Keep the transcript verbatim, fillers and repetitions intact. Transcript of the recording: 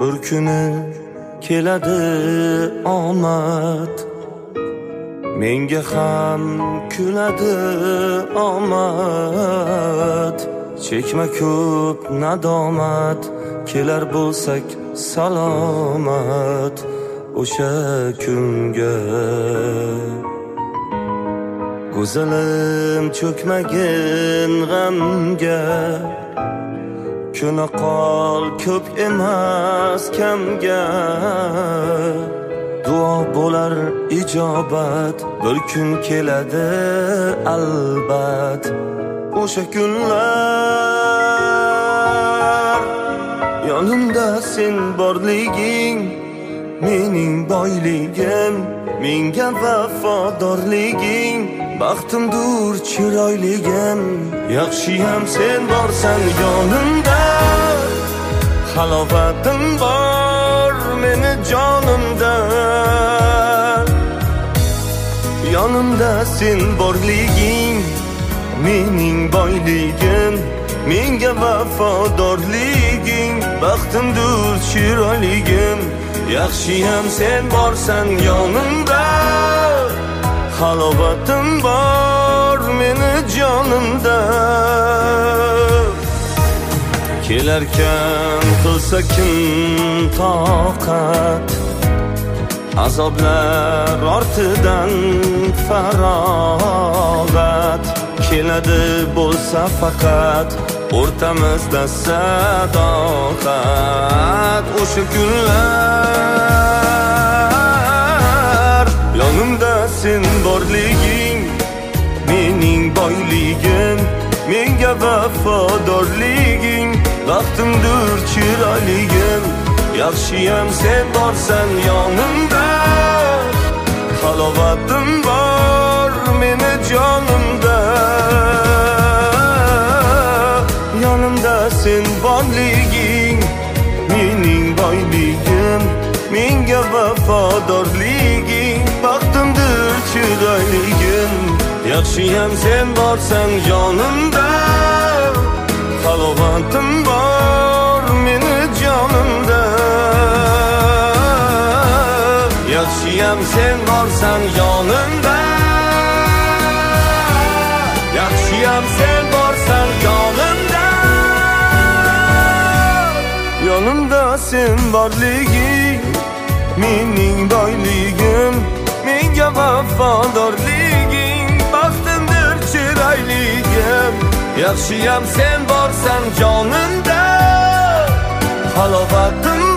bir kuni keladi omad, menga ham kuladi omad. Chekma ko'p nadomat, kelar bo'lsak salomat o'sha kunga. Go'zalim cho'kmagin g'amga, ko'na qol ko'p emas kamga. Duo bo'lar ijobat, bir kun keladi albat o'sha kunlar. Yonimda sen borliging mening boyligim, menga vafodorliging baxtimdur chiroyligim. Yaxshiyam sen borsan yonimda, halovatim bor meni jonimda. Yonimda sen borliging mening boyligim, menga vafodorliging baxtimdur chiroyligim. Yaxshiyam sen borsan yonimda, halovatim bor meni jonimda. Kelarkan qilsa kim toqat, azoblar ortidan farog'at. Keladi bo'lsa faqat o'rtamizda sadoqat o'sha kunlar. Yonimda sen borliging mening boyligim, menga vafodorliging baxtimdur chiroyligim. Yaxshiyam sen borsan yonimda, halovatim bor meni jonimda. Yonimda sen borliging mening boyligim, menga vafodorliging baxtimdur chiroyligim. Yaxshiyam sen borsan yonimda, halovatim bor meni jonimda. Yaxshiyam sen borsan yonimda, yaxshiyam sen borsan yonimda. Yonimda sen borliging mening boyligim, menga vafodorliging baxtimdur chiroyligim. Yaxshiyam sen borsan jonimda, halovatim